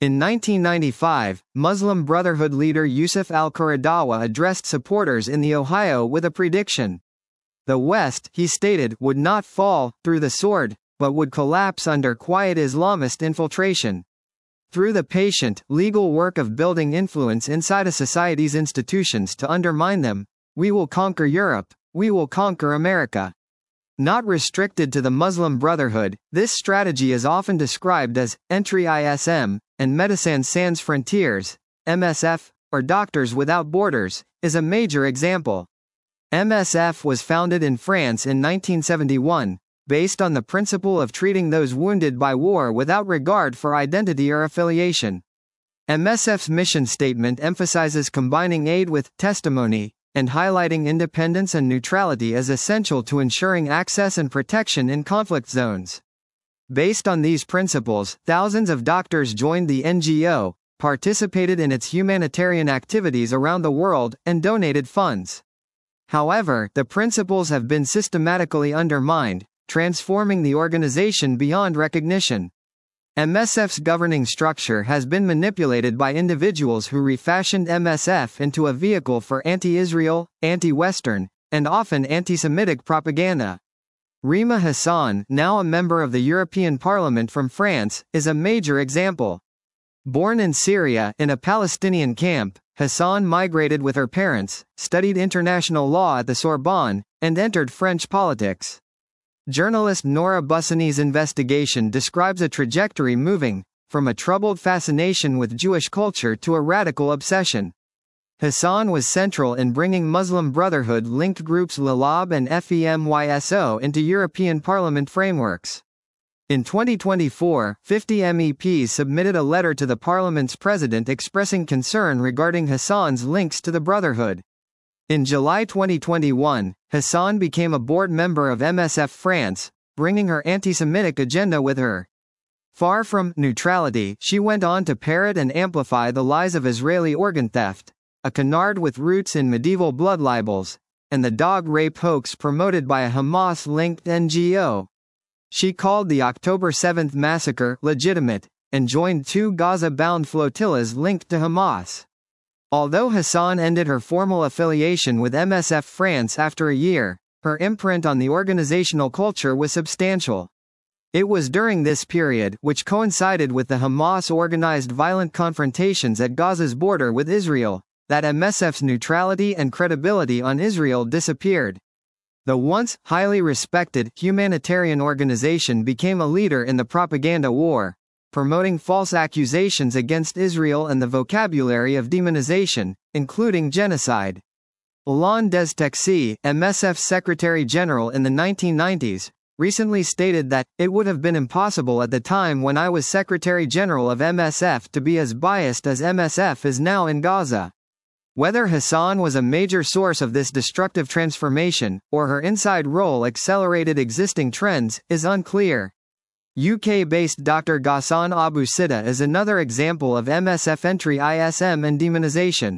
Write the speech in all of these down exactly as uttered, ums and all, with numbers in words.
In nineteen ninety-five, Muslim Brotherhood leader Yusuf al-Qaradawi addressed supporters in the Ohio with a prediction. The West, he stated, would not fall through the sword, but would collapse under quiet Islamist infiltration. Through the patient, legal work of building influence inside a society's institutions to undermine them, we will conquer Europe, we will conquer America. Not restricted to the Muslim Brotherhood, this strategy is often described as Entry Islam, and Médecins Sans Frontières, M S F, or Doctors Without Borders, is a major example. M S F was founded in France in nineteen seventy-one, based on the principle of treating those wounded by war without regard for identity or affiliation. M S F's mission statement emphasizes combining aid with testimony, and highlighting independence and neutrality as essential to ensuring access and protection in conflict zones. Based on these principles, thousands of doctors joined the N G O, participated in its humanitarian activities around the world, and donated funds. However, the principles have been systematically undermined, transforming the organization beyond recognition. M S F's governing structure has been manipulated by individuals who refashioned M S F into a vehicle for anti-Israel, anti-Western, and often anti-Semitic propaganda. Rima Hassan, now a member of the European Parliament from France, is a major example. Born in Syria, in a Palestinian camp, Hassan migrated with her parents, studied international law at the Sorbonne, and entered French politics. Journalist Nora Bussani's investigation describes a trajectory moving from a troubled fascination with Jewish culture to a radical obsession. Hassan was central in bringing Muslim Brotherhood-linked groups Lalab and FEMYSO into European Parliament frameworks. In twenty twenty-four, fifty M E Ps submitted a letter to the Parliament's president expressing concern regarding Hassan's links to the Brotherhood. In July twenty twenty-one, Hassan became a board member of M S F France, bringing her anti-Semitic agenda with her. Far from neutrality, she went on to parrot and amplify the lies of Israeli organ theft, a canard with roots in medieval blood libels, and the dog rape hoax promoted by a Hamas-linked N G O. She called the October seventh massacre legitimate, and joined two Gaza-bound flotillas linked to Hamas. Although Hassan ended her formal affiliation with M S F France after a year, her imprint on the organizational culture was substantial. It was during this period, which coincided with the Hamas-organized violent confrontations at Gaza's border with Israel, that M S F's neutrality and credibility on Israel disappeared. The once highly respected humanitarian organization became a leader in the propaganda war, promoting false accusations against Israel and the vocabulary of demonization, including genocide. Alain Destexi, M S F's Secretary General in the nineteen nineties, recently stated that, "It would have been impossible at the time when I was Secretary General of M S F to be as biased as M S F is now in Gaza." Whether Hassan was a major source of this destructive transformation, or her inside role accelerated existing trends, is unclear. U K-based Doctor Ghassan Abu Sitta is another example of M S F entry I S M and demonization.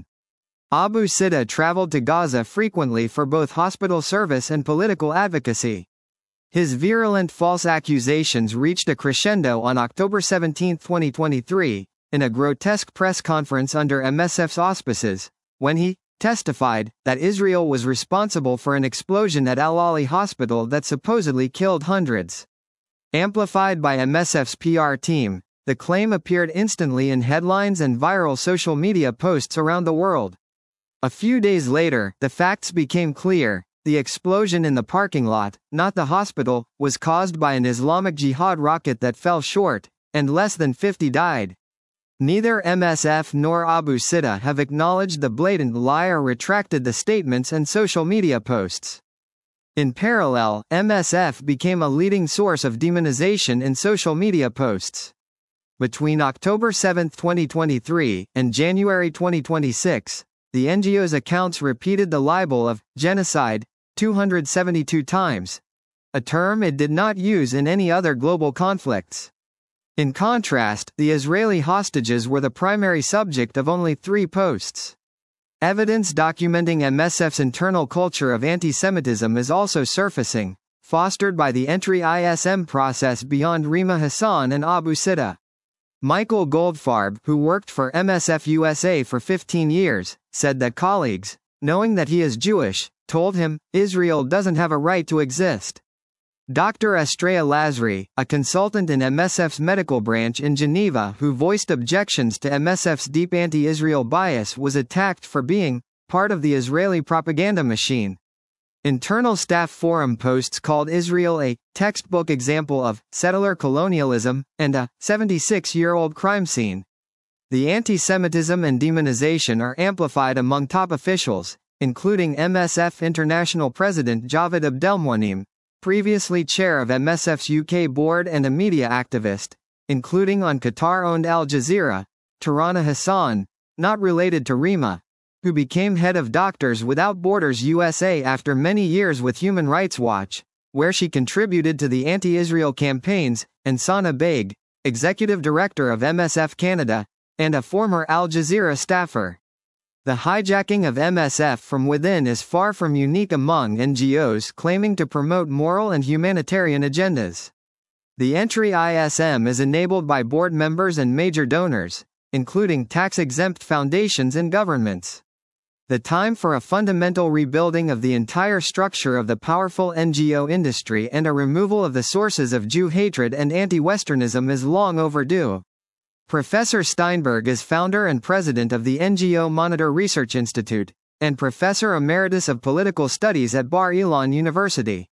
Abu Sitta traveled to Gaza frequently for both hospital service and political advocacy. His virulent false accusations reached a crescendo on October seventeenth twenty twenty-three, in a grotesque press conference under M S F's auspices, when he testified that Israel was responsible for an explosion at Al-Ali Hospital that supposedly killed hundreds. Amplified by M S F's P R team, the claim appeared instantly in headlines and viral social media posts around the world. A few days later, the facts became clear. The explosion in the parking lot, not the hospital, was caused by an Islamic Jihad rocket that fell short, and less than fifty died. Neither M S F nor Abu Sitta have acknowledged the blatant lie or retracted the statements and social media posts. In parallel, M S F became a leading source of demonization in social media posts. Between October seventh twenty twenty-three, and January twenty twenty-six, the N G O's accounts repeated the libel of genocide two hundred seventy-two times, a term it did not use in any other global conflicts. In contrast, the Israeli hostages were the primary subject of only three posts. Evidence documenting M S F's internal culture of anti-Semitism is also surfacing, fostered by the entry I S M process beyond Rima Hassan and Abu Sitta. Michael Goldfarb, who worked for M S F U S A for fifteen years, said that colleagues, knowing that he is Jewish, told him, Israel doesn't have a right to exist. Doctor Estrella Lazary, a consultant in M S F's medical branch in Geneva who voiced objections to M S F's deep anti-Israel bias, was attacked for being part of the Israeli propaganda machine. Internal Staff Forum posts called Israel a textbook example of settler colonialism and a seventy-six-year-old crime scene. The anti-Semitism and demonization are amplified among top officials, including M S F International President Javed Abdelmonem, previously chair of M S F's U K board and a media activist, including on Qatar-owned Al Jazeera, Tarana Hassan, not related to Rima, who became head of Doctors Without Borders U S A after many years with Human Rights Watch, where she contributed to the anti-Israel campaigns, and Sana Baig, executive director of M S F Canada, and a former Al Jazeera staffer. The hijacking of M S F from within is far from unique among N G Os claiming to promote moral and humanitarian agendas. The entry I S M is enabled by board members and major donors, including tax-exempt foundations and governments. The time for a fundamental rebuilding of the entire structure of the powerful N G O industry and a removal of the sources of Jew hatred and anti-Westernism is long overdue. Professor Steinberg is founder and president of the N G O Monitor Research Institute, and Professor Emeritus of Political Studies at Bar Ilan University.